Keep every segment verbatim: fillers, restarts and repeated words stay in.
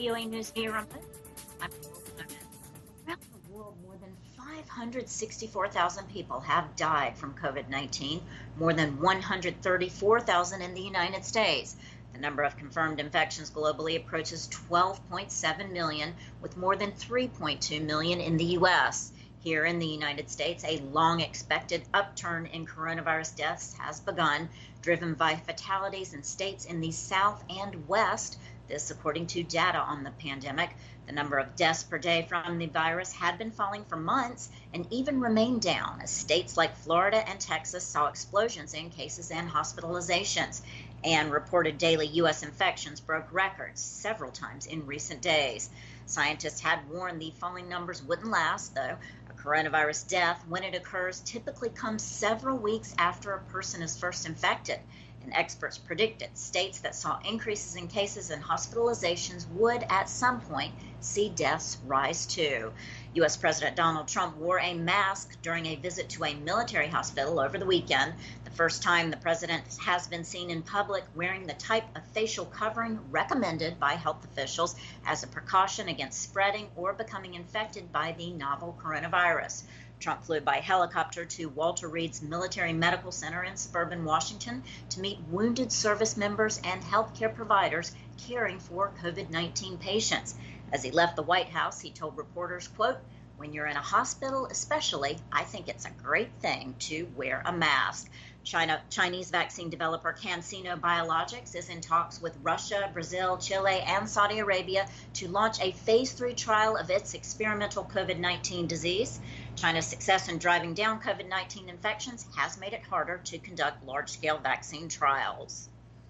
V O A News via remote. I'm Around the world, more than five hundred sixty-four thousand people have died from COVID nineteen, more than one hundred thirty-four thousand in the United States. The number of confirmed infections globally approaches twelve point seven million, with more than three point two million in the U S. Here in the United States, a long-expected upturn in coronavirus deaths has begun, driven by fatalities in states in the South and West. This according to data on the pandemic. The number of deaths per day from the virus had been falling for months and even remained down as states like Florida and Texas saw explosions in cases and hospitalizations. And reported daily U S infections broke records several times in recent days. Scientists had warned the falling numbers wouldn't last, though. A coronavirus death, when it occurs, typically comes several weeks after a person is first infected. And experts predicted states that saw increases in cases and hospitalizations would at some point see deaths rise too. U S President Donald Trump wore a mask during a visit to a military hospital over the weekend, the first time the president has been seen in public wearing the type of facial covering recommended by health officials as a precaution against spreading or becoming infected by the novel coronavirus. Trump flew by helicopter to Walter Reed's Military Medical Center in suburban Washington to meet wounded service members and healthcare providers caring for COVID nineteen patients. As he left the White House, he told reporters, quote, "When you're in a hospital especially, I think it's a great thing to wear a mask." China, Chinese vaccine developer CanSino Biologics is in talks with Russia, Brazil, Chile, and Saudi Arabia to launch a phase three trial of its experimental COVID nineteen disease. China's success in driving down COVID nineteen infections has made it harder to conduct large-scale vaccine trials.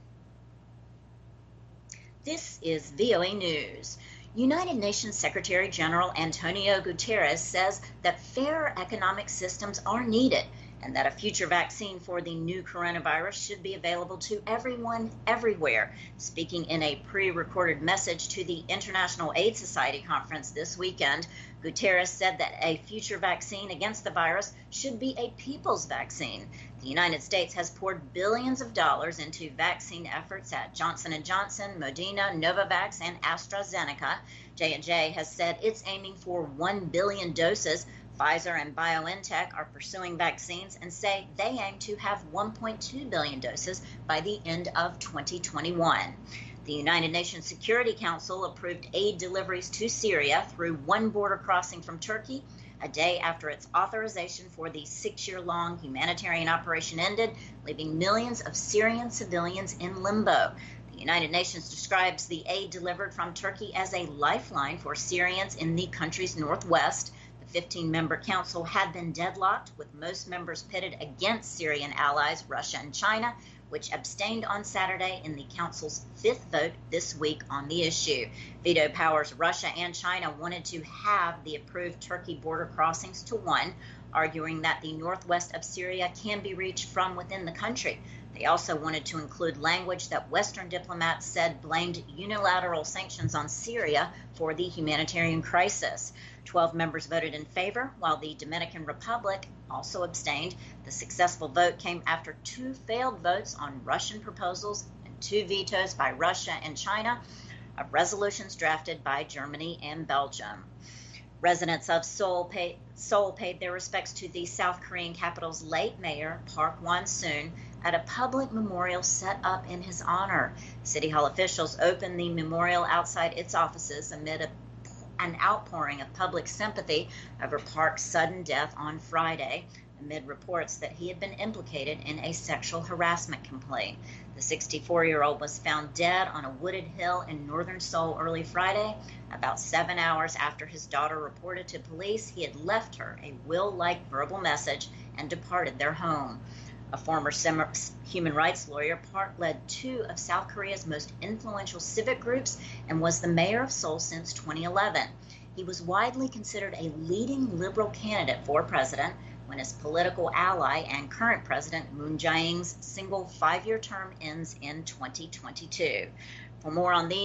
This is V O A News. United Nations Secretary General Antonio Guterres says that fair economic systems are needed and that a future vaccine for the new coronavirus should be available to everyone, everywhere. Speaking in a pre-recorded message to the International Aid Society conference this weekend, Guterres said that a future vaccine against the virus should be a people's vaccine. The United States has poured billions of dollars into vaccine efforts at Johnson and Johnson, Moderna, Novavax, and AstraZeneca. J and J has said it's aiming for one billion doses. Pfizer and BioNTech are pursuing vaccines and say they aim to have one point two billion doses by the end of twenty twenty-one. The United Nations Security Council approved aid deliveries to Syria through one border crossing from Turkey, a day after its authorization for the six-year-long humanitarian operation ended, leaving millions of Syrian civilians in limbo. The United Nations describes the aid delivered from Turkey as a lifeline for Syrians in the country's northwest. The fifteen-member council had been deadlocked, with most members pitted against Syrian allies Russia and China, which abstained on Saturday in the council's fifth vote this week on the issue. Veto powers Russia and China wanted to have the approved Turkey border crossings to one, arguing that the northwest of Syria can be reached from within the country. They also wanted to include language that Western diplomats said blamed unilateral sanctions on Syria for the humanitarian crisis. Twelve members voted in favor, while the Dominican Republic also abstained. The successful vote came after two failed votes on Russian proposals and two vetoes by Russia and China of resolutions drafted by Germany and Belgium. Residents of Seoul, pay, Seoul paid their respects to the South Korean capital's late mayor, Park Won-soon, at a public memorial set up in his honor. City Hall officials opened the memorial outside its offices amid a an outpouring of public sympathy over Park's sudden death on Friday, amid reports that he had been implicated in a sexual harassment complaint. The sixty-four-year-old was found dead on a wooded hill in northern Seoul early Friday. About seven hours after his daughter reported to police he had left her a will-like verbal message and departed their home. A former human rights lawyer, Park led two of South Korea's most influential civic groups and was the mayor of Seoul since twenty eleven. He was widely considered a leading liberal candidate for president when his political ally and current president Moon Jae-in's single five-year term ends in twenty twenty-two. For more on these